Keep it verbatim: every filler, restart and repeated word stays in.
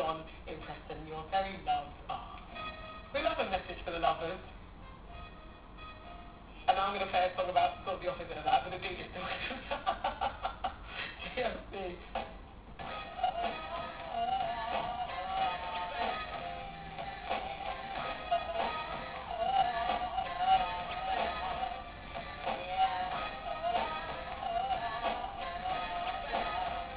John in Preston, your very loved. Ah. We love a message for the lovers. And now I'm going to play a song about sort of the opposite of that, but the biggest. G M C.